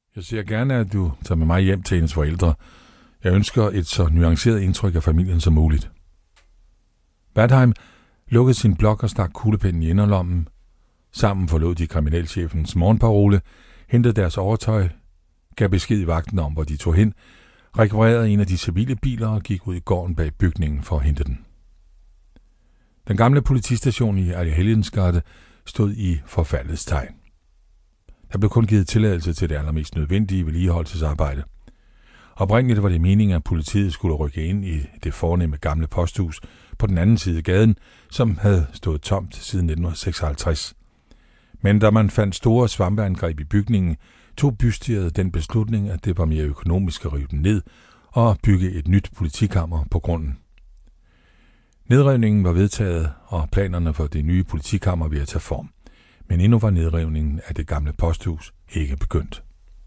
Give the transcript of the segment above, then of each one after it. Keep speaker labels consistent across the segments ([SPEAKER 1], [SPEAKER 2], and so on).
[SPEAKER 1] Jeg ser gerne, at du tager med mig hjem til hendes forældre. Jeg ønsker et så nuanceret indtryk af familien som muligt. Wertheim lukkede sin blok og stak kuglepennen i inderlommen. Sammen forlod de kriminalchefens morgenparole, hentede deres overtøj, gav besked i vagten om, hvor de tog hen, rekvirerede en af de civile biler og gik ud i gården bag bygningen for at hente den. Den gamle politistation i Allhelgensgade stod i forfaldets tegn. Der blev kun givet tilladelse til det allermest nødvendige vedligeholdelsesarbejde. Oprindeligt var det meningen, at politiet skulle rykke ind i det fornemme gamle posthus på den anden side af gaden, som havde stået tomt siden 1956. Men da man fandt store svampeangreb i bygningen, tog bystyret den beslutning, at det var mere økonomisk at rive den ned og bygge et nyt politikammer på grunden. Nedrivningen var vedtaget, og planerne for det nye politikammer ved at tage form. Men endnu var nedrivningen af det gamle posthus ikke begyndt.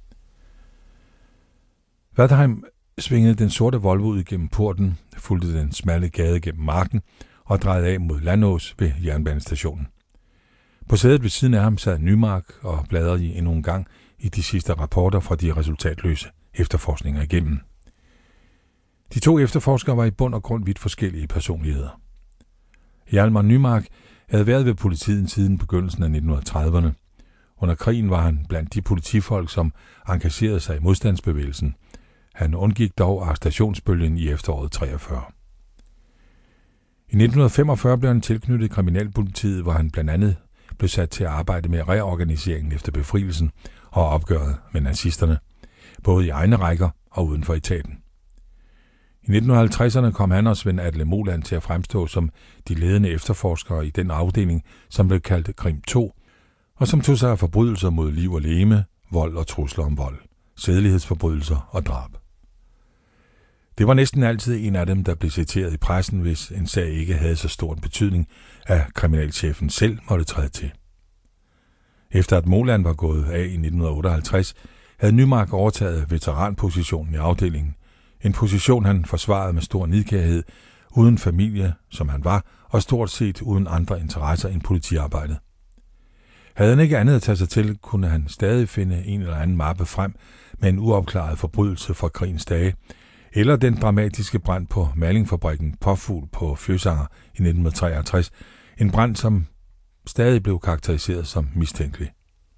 [SPEAKER 1] Wertheim svingede den sorte Volvo ud gennem porten, fulgte den smalle gade gennem marken og drejede af mod Landås ved jernbanestationen. På sædet ved siden af ham sad Nymark og bladrede endnu en gang i de sidste rapporter fra de resultatløse efterforskninger igennem. De to efterforskere var i bund og grund vidt forskellige personligheder. Hjalmar Nymark havde været ved politiet siden begyndelsen af 1930'erne. Under krigen var han blandt de politifolk, som engagerede sig i modstandsbevægelsen. Han undgik dog arrestationsbølgen i efteråret 43. I 1945 blev han tilknyttet kriminalpolitiet, hvor han blandt andet blev sat til at arbejde med reorganiseringen efter befrielsen og opgøret med nazisterne, både i egne rækker og uden for etaten. I 1950'erne kom han og Svend Atle Moland til at fremstå som de ledende efterforskere i den afdeling, som blev kaldt Krim 2, og som tog sig af forbrydelser mod liv og legeme, vold og trusler om vold, sædelighedsforbrydelser og drab. Det var næsten altid en af dem, der blev citeret i pressen, hvis en sag ikke havde så stor en betydning, at kriminalchefen selv måtte træde til. Efter at Moland var gået af i 1958, havde Nymark overtaget veteranpositionen i afdelingen, en position han forsvarede med stor nidkærhed, uden familie, som han var, og stort set uden andre interesser end politiarbejdet. Havde han ikke andet at tage sig til, kunne han stadig finde en eller anden mappe frem med en uopklaret forbrydelse fra krigens dage, eller den dramatiske brand på malingfabrikken Påfugl på Føsanger i 1963, en brand, som stadig blev karakteriseret som mistænkelig.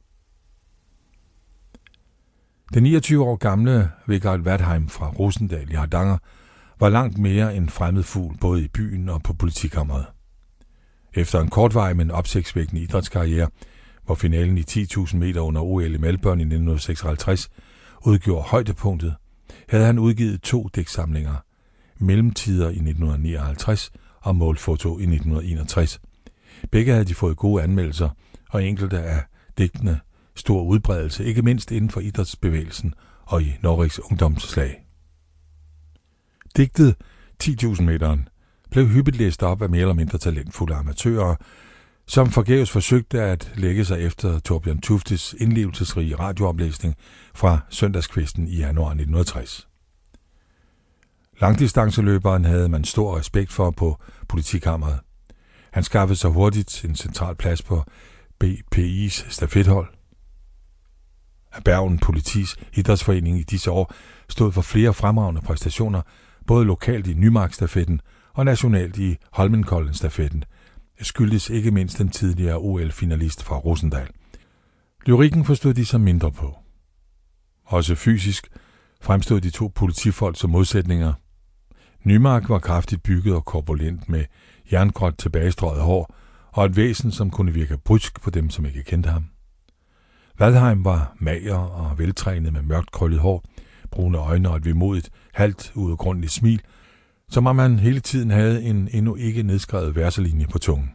[SPEAKER 1] Den 29 år gamle Vigard Wertheim fra Rosendal i Hardanger var langt mere en fremmed fugl både i byen og på politikammeret. Efter en kortvarig, men opsigtsvækkende idrætskarriere, hvor finalen i 10.000 meter under OL i Melbourne i 1956 udgjorde højdepunktet, havde han udgivet 2 digtsamlinger, Mellemtider i 1959 og Målfoto i 1961. Begge havde de fået gode anmeldelser, og enkelte af digtene stor udbredelse, ikke mindst inden for idrætsbevægelsen og i Norges ungdomsslag. Digtet 10.000 meteren blev hyppigt læst op af mere eller mindre talentfulde amatører, som forgæves forsøgte at lægge sig efter Torbjørn Tuftes indlevelsesrige radiooplæsning fra søndagskvisten i januar 1960. Langdistanceløberen havde man stor respekt for på politikammeret. Han skaffede sig hurtigt en central plads på BPI's stafethold. Bergen Politis idrætsforening i disse år stod for flere fremragende præstationer, både lokalt i Nymark-stafetten og nationalt i Holmenkollen-stafetten, skyldes ikke mindst den tidligere OL-finalist fra Rosendal. Lyrikken forstod de sig mindre på. Også fysisk fremstod de to politifolk som modsætninger. Nymark var kraftigt bygget og korpulent med jerngråt tilbagestrøget hår og et væsen, som kunne virke brysk på dem, som ikke kendte ham. Wertheim var mager og veltrænet med mørkt krøllet hår, brune øjne og et vemodigt, halvt uudgrundeligt smil, som om han hele tiden havde en endnu ikke nedskrevet verselinje på tungen.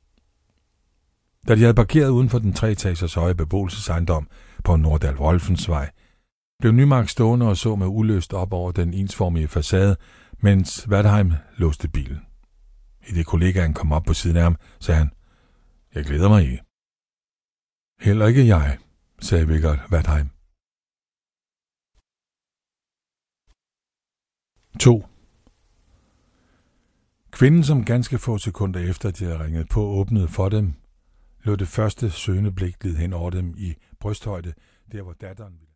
[SPEAKER 1] Da de havde parkeret uden for den 3-etagers høje beboelsesejendom på Norddal Wolfensvej, blev Nymark stående og så med uløst op over den ensformige facade, mens Wertheim låste bilen. I det kollegaen kom op på siden af ham, sagde han, "Jeg glæder mig ikke." "Heller ikke jeg," sagde Vigard Wertheim. 2. Kvinden, som ganske få sekunder efter, de havde ringet på, åbnede for dem, lod det første søgende blik glide hen over dem i brysthøjde, der hvor datteren ville.